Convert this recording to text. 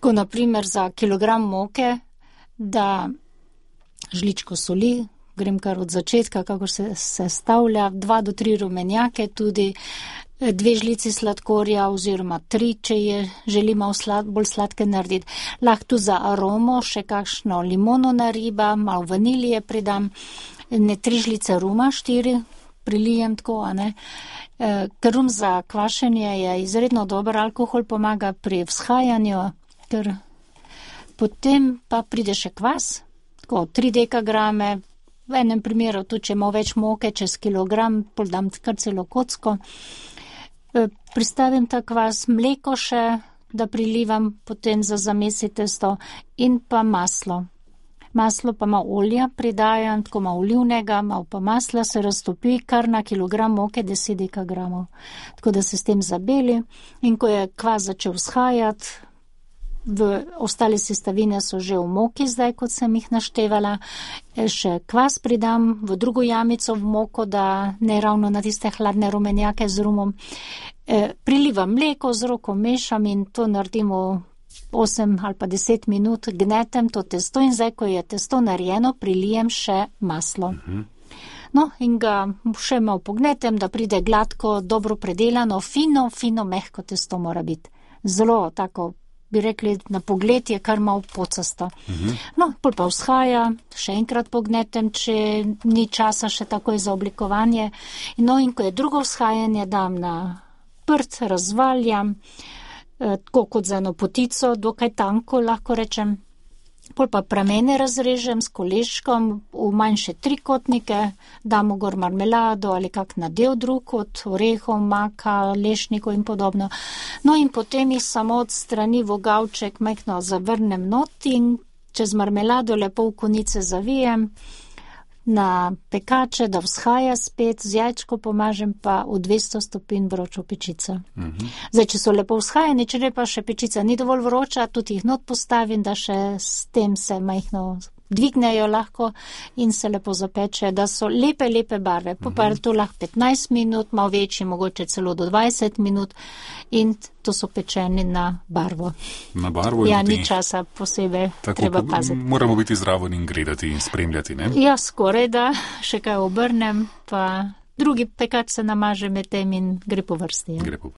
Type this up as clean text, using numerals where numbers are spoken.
Tako naprimer za kilogram moke, da žličko soli, grem kar od začetka, kako se sestavlja, 2 do 3 rumenjake, tudi 2 žlici sladkorja oziroma 3, če je želimo bolj sladke narediti. Lahko tu za aromo še kakšno limono nariba, malo vanilije pridam, 3 žlice ruma, 4 prilijem tako, a ne. Ker rum za kvašenje je izredno dober alkohol, pomaga pri vzhajanju, ker potem pa pride še kvas, tako 3 dekagrame, v enem primeru tudi, če ima več moke, čez kilogram, pol dam kar celo kocko. Pristavim ta kvas, mleko še, da prilivam potem za zamesiti testo in pa maslo. Maslo pa malo olja pridajam, tako malo olivnega, malo pa masla se raztopi, kar na kilogram moke 10 dekagramov. Tako da se s tem zabeli in ko je kvas začel vzhajati, ostale sestavine so že v moki zdaj, kot sem jih naštevala, še kvas pridam v drugo jamico v moko, da ne ravno na tiste hladne rumenjake z rumom. Prilivam mleko, z roko mešam in to naredimo 8 ali pa 10 minut, gnetem to testo in zdaj, ko je testo narejeno, prilijem še maslo. No, in ga še malo pognetem, da pride gladko, dobro predelano, fino, mehko testo mora biti. Zelo tako, bi rekli, na pogled je kar malo pocasto. No, pol pa vzhaja, še enkrat pognetem, če ni časa še takoj za oblikovanje. No, in ko je drugo vzhajanje, dam na prt, razvaljam, tako kot za eno potico, dokaj tanko, lahko rečem. Pol pa pramene razrežem s koleškom v manjše trikotnike, damo gor marmelado ali kak nadev drug od orehov, maka, lešnikov in podobno. No in potem jih samo od strani vogavček majhno zavrnem not in čez marmelado lepo v konice zavijem na pekače, da vzhaja spet, z jajčko pomažem pa v 200 stopinj vročo pečico. Zdaj, če so lepo vzhajeni, če ne pa še pečica ni dovolj vroča, tudi jih not postavim, da še s tem se majhno dvignejo lahko in se lepo zapeče, da so lepe barve. Pa to lahko 15 minut, malo večji, mogoče celo do 20 minut in to so pečeni na barvo. Na barvo ja, ni časa posebej, tako, treba paziti. Moramo biti zraven in gledati in spremljati, ne? Ja, skoraj da, še kaj obrnem, pa drugi pekač se namaže med tem in gre po vrsti. Ja.